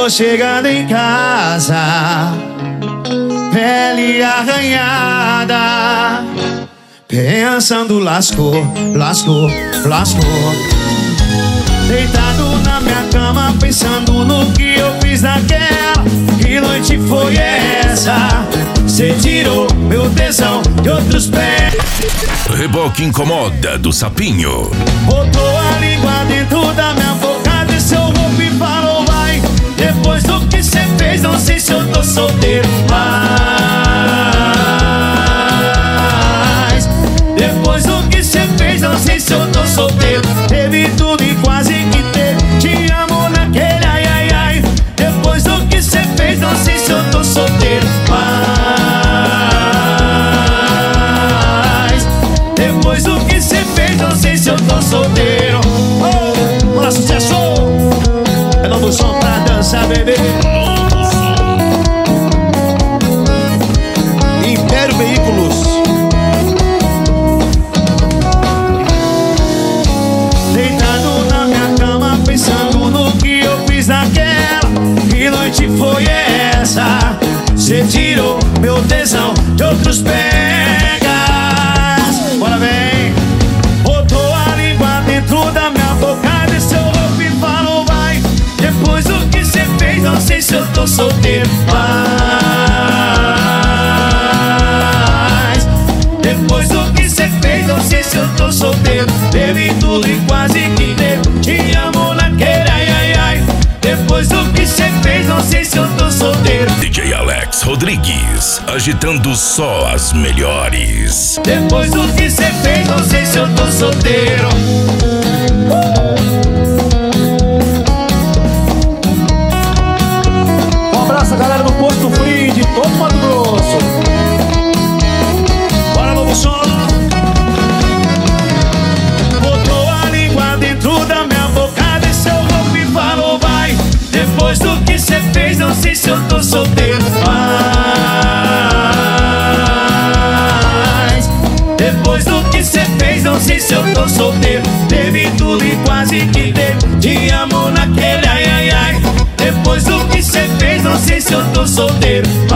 tô chegando em casa, pele arranhada, pensando lascou, lascou, lascou. Deitado na minha cama, pensando no que eu fiz naquela. Que noite foi essa? Cê tirou meu tesão de outros pés. Reboque incomoda do Sapinho. Botou a língua dentro da minha boca, desceu o roupa e falou vai. Depois do que cê fez, não sei se eu tô solteiro mais. Depois do que cê fez, não sei se eu tô solteiro. Teve tudo e quase que teve, te amo naquele ai ai ai. Depois do que cê fez, não sei se eu tô solteiro mais. Depois do que cê fez, não sei se eu tô solteiro. Oh, bora sucesso! É novo som pra dançar, bebê. Império Veículos. Deitado na minha cama, pensando no que eu fiz naquela. Que noite foi essa? Cê tirou meu tesão de outros pegas. Bora vem. Botou a língua dentro da minha boca, desceu o roupa e falou vai. Depois do que cê fez, não sei se eu tô solteiro mais. Depois do que cê fez, não sei se eu tô solteiro. Teve tudo e quase que teve, te amo naquele ai ai ai. Depois do que cê fez, não sei se eu tô solteiro. DJ Alex Rodrigues, agitando só as melhores. Depois do que cê fez, não sei se eu tô solteiro. Um abraço a galera do Posto Free de todo Mato Grosso. Bora, novo som. Botou a língua dentro da minha boca, desceu o roupa e falou vai. Depois do que cê fez, não sei se eu tô solteiro mais. Depois do que cê fez, não sei se eu tô solteiro. Teve tudo e quase que teve, te amo naquele ai ai ai. Depois do que cê fez, não sei se eu tô solteiro